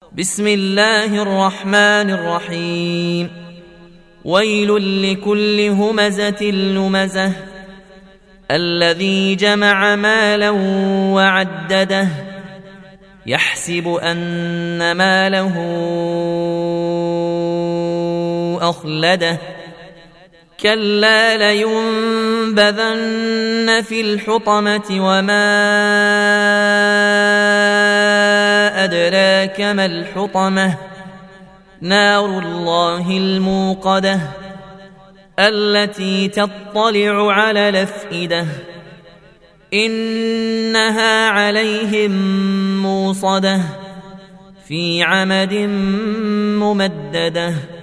بسم الله الرحمن الرحيم. ويل لكل همزة لمزة الذي جمع مالا وعدده يحسب أن ماله أخلده كلا لينبذن في الحطمة وما أدراك ما الحطمة نار الله الموقدة التي تطلع على الأفئدة إنها عليهم موصدة في عمد ممددة.